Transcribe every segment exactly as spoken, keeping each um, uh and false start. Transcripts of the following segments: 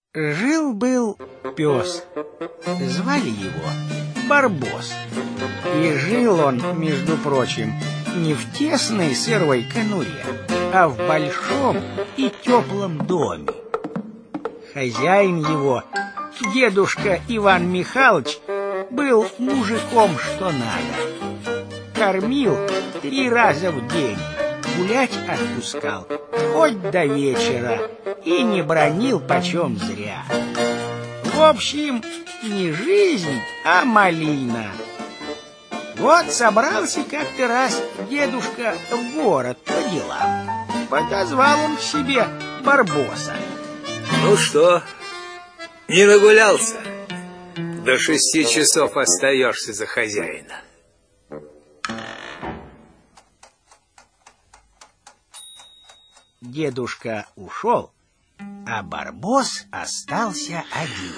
Жил-был пес, звали его Барбос, и жил он, между прочим, не в тесной сырой конуре, а в большом и теплом доме. Хозяин его, дедушка Иван Михайлович, был мужиком что надо. Кормил три раза в день, гулять отпускал хоть до вечера и не бранил почем зря. В общем, не жизнь, а малина. Вот собрался как-то раз дедушка в город по делам. Подозвал он к себе Барбоса. Ну что, не нагулялся? До шести часов остаешься за хозяина. Дедушка ушел, а Барбос остался один.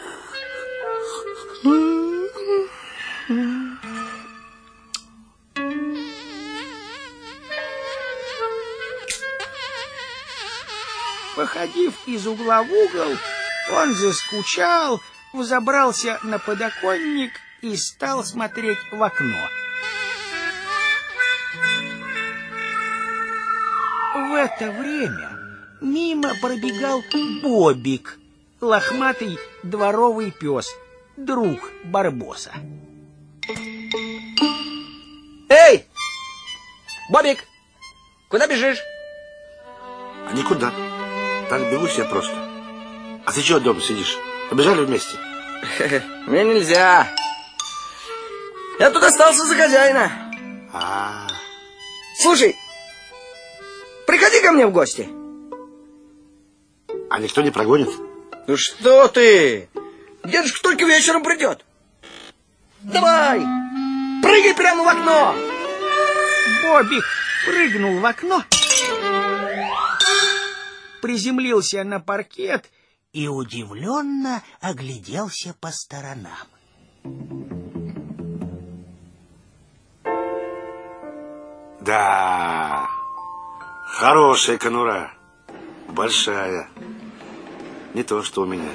Походив из угла в угол, он заскучал, взобрался на подоконник и стал смотреть в окно. В это время мимо пробегал Бобик, лохматый дворовый пес, друг Барбоса. Эй, Бобик, куда бежишь? А никуда. Так бегу себе просто. А ты чего дома сидишь? Побежали вместе? Мне нельзя. Я тут остался за хозяина. А. Слушай, приходи ко мне в гости. А никто не прогонит? Ну что ты? Дедушка только вечером придет. Давай, прыгай прямо в окно. Бобик прыгнул в окно, приземлился на паркет и удивленно огляделся по сторонам. Да, хорошая конура, большая, не то что у меня.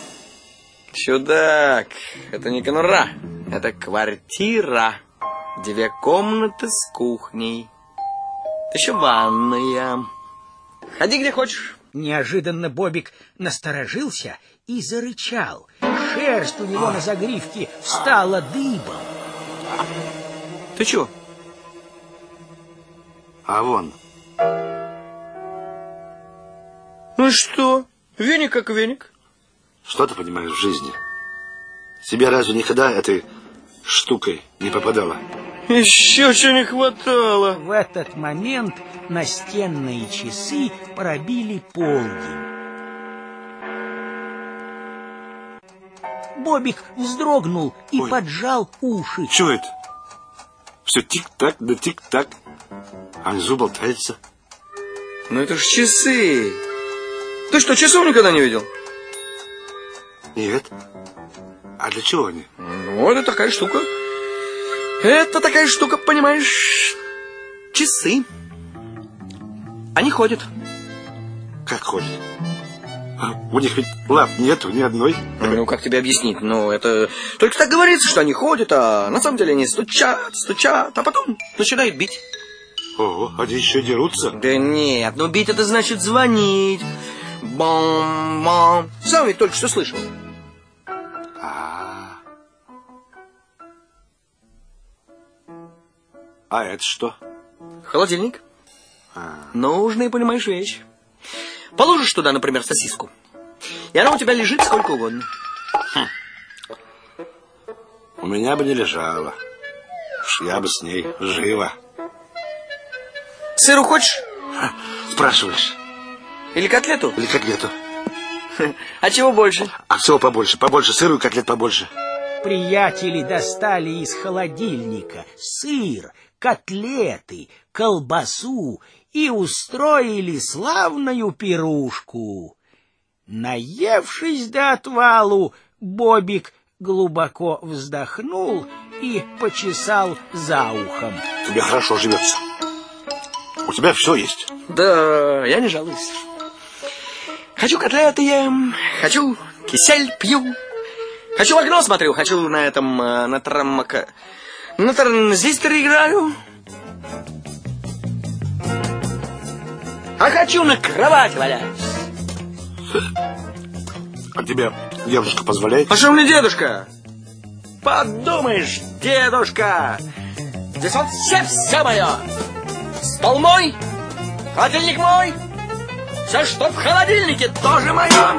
Чудак, это не конура, это квартира. Две комнаты с кухней. Еще ванная. Ходи где хочешь. Неожиданно Бобик насторожился и зарычал. Шерсть у него на загривке стала дыбом. Ты чего? А вон. Ну что? Веник как веник. Что ты понимаешь в жизни? Тебе разве никогда этой штукой не попадало? Еще чего не хватало. В этот момент настенные часы пробили полдень. Бобик вздрогнул и Ой. поджал уши. Чего это? Все тик-так да тик-так. А внизу болтается. Ну это ж часы. Ты что, часов никогда не видел? Нет. А для чего они? Ну, это такая штука. Это такая штука, понимаешь, часы. Они ходят. Как ходят? У них ведь лап нету ни одной. Ну, как тебе объяснить? Ну, это только так говорится, что они ходят, а на самом деле они стучат, стучат, а потом начинают бить. Ого, они еще дерутся? Да нет, ну бить это значит звонить. Бам-бам. Сам ведь только что слышал. А, а это что? Холодильник. А. Нужная, понимаешь, вещь. Положишь туда, например, сосиску, и она у тебя лежит сколько угодно. Хм. У меня бы не лежала. Уж я бы с ней жила. Сыру хочешь? Ха, спрашиваешь. Или котлету? Или котлету. А чего больше? А всего побольше, побольше сыру и котлет побольше. Приятели достали из холодильника сыр, котлеты, колбасу и устроили славную пирушку. Наевшись до отвалу, Бобик глубоко вздохнул и почесал за ухом. Тебе хорошо живется. У тебя все есть. Да, я не жалуюсь. Хочу котлеты ем, хочу, кисель пью. Хочу в окно смотрю, хочу на этом, на траммака... На транзисторе играю. А хочу на кровать валяюсь. А тебе дедушка позволяет? А что мне дедушка? Подумаешь, дедушка. Здесь вот все, все мое. Стол мой, холодильник мой. Все, что в холодильнике, тоже мое.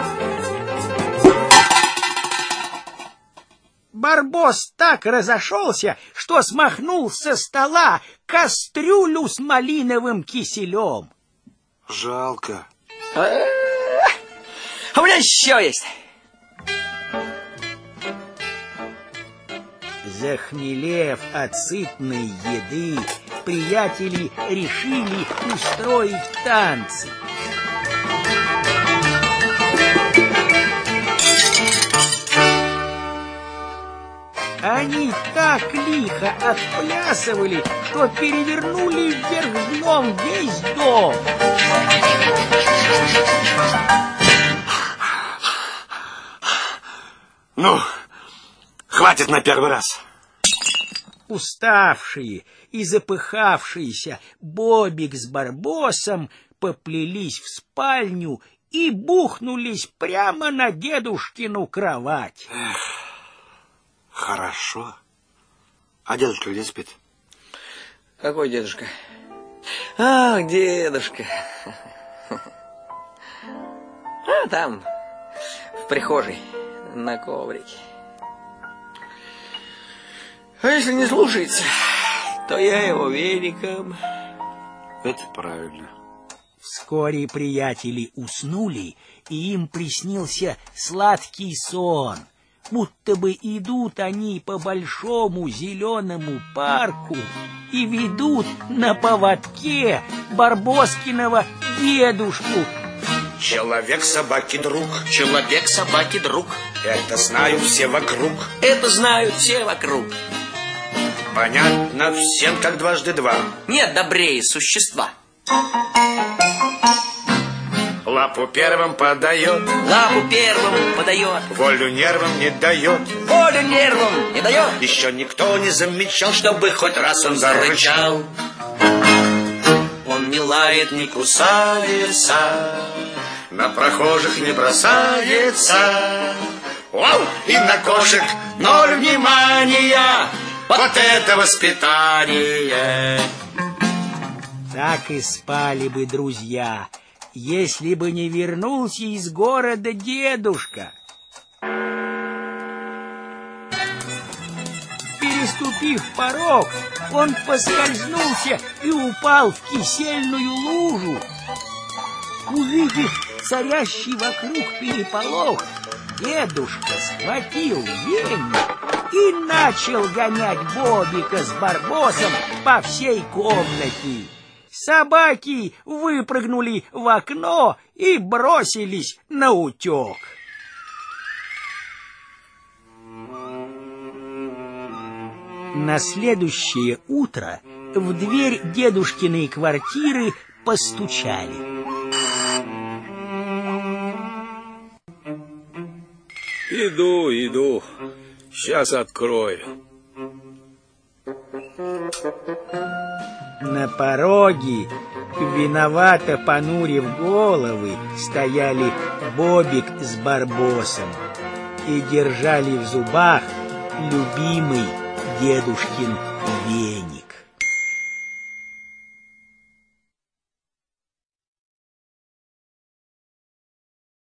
Барбос так разошелся, что смахнул со стола кастрюлю с малиновым киселем. Жалко. А, а у меня еще есть. Захмелев от сытной еды, приятели решили устроить танцы. Они так лихо отплясывали, что перевернули вверх дном весь дом. Ну, хватит на первый раз. Уставшие и запыхавшиеся Бобик с Барбосом поплелись в спальню и бухнулись прямо на дедушкину кровать. Эх, хорошо. А дедушка где спит? Какой дедушка? Ах, дедушка. А там, в прихожей, на коврике. А если не слушается, то я его веником. Это правильно. Вскоре приятели уснули, и им приснился сладкий сон, будто бы идут они по большому зеленому парку и ведут на поводке Барбоскиного дедушку. Человек собаки друг, Человек собаки друг. это знают все вокруг. Это знают все вокруг. Понятно всем, как дважды два. Нет добрее существа. Лапу первым подает, Лапу первым подает, волю нервам не дает. волю нервам не дает. Еще никто не замечал, чтобы хоть раз он зарычал. Он не лает, не Кусается, на прохожих не бросается. Вау! И на кошек ноль внимания. Вот это воспитание! Так и спали бы друзья, если бы не вернулся из города дедушка. Переступив порог, он поскользнулся и упал в кисельную лужу. Увидев царящий вокруг переполох, дедушка схватил веник и начал гонять Бобика с Барбосом по всей комнате. Собаки выпрыгнули в окно и бросились наутек. На следующее утро в дверь дедушкиной квартиры постучали. Иду, иду. Сейчас открою. На пороге, виновато понурив головы, стояли Бобик с Барбосом и держали в зубах любимый дедушкин веник.